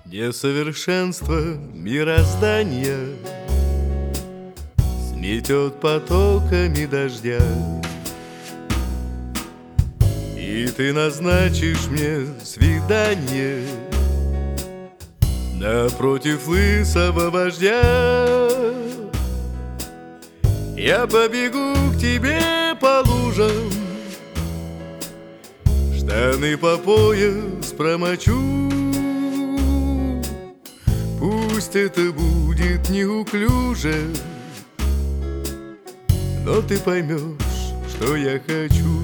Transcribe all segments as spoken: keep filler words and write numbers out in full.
Несовершенство мироздания сметет потоками дождя, и ты назначишь мне свидание напротив лысого вождя. Я побегу к тебе по лужам, штаны по пояс промочу. Пусть это будет неуклюже, но ты поймешь, что я хочу.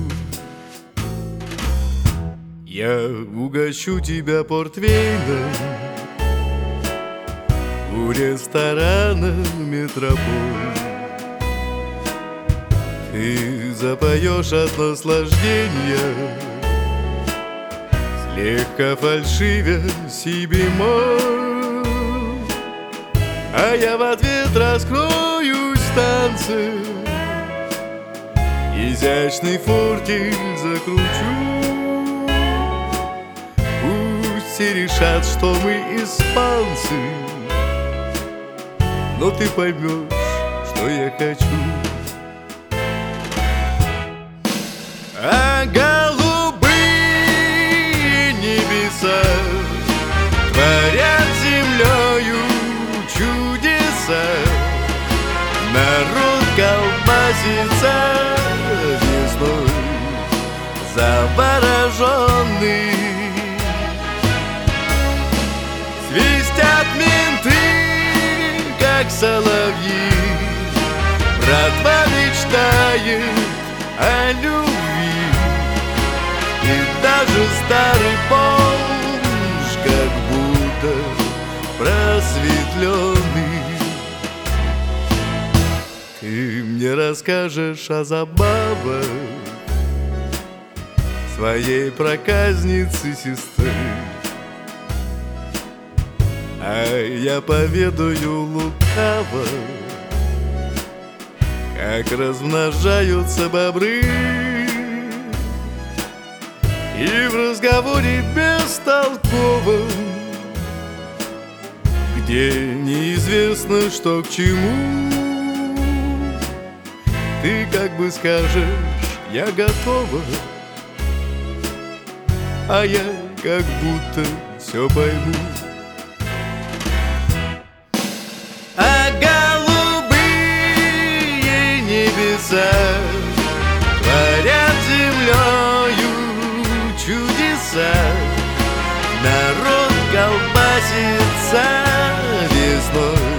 Я угощу тебя портвейном у ресторана «Метрополь». Ты запоешь от наслаждения, слегка фальшивя си бемоль. А я в ответ раскроюсь в танце, изящный фортель закручу. Пусть все решат, что мы испанцы, но ты поймешь, что я хочу. А голубые небеса творят землею чудеса. Народ колбасится весной, завороженный. Свистят менты, как соловьи, братва мечтает о любви. И даже старый бомж как будто просветленный. Ты мне расскажешь о забавах своей проказницы сестры, а я поведаю лукаво, как размножаются бобры. И в разговоре бестолковом, где неизвестно, что к чему, ты как бы скажешь: я готова, а я как будто все пойму. А голубые небеса творят землею чудеса. Народ колбасится весной,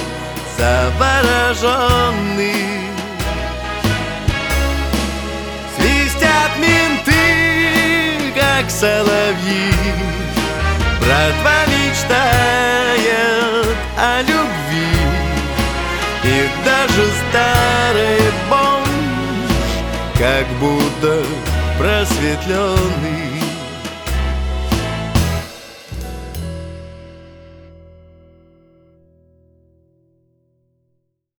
завороженный. Свистят менты, как соловьи, братва мечтает о любви. И даже старый бомж как будто просветленный.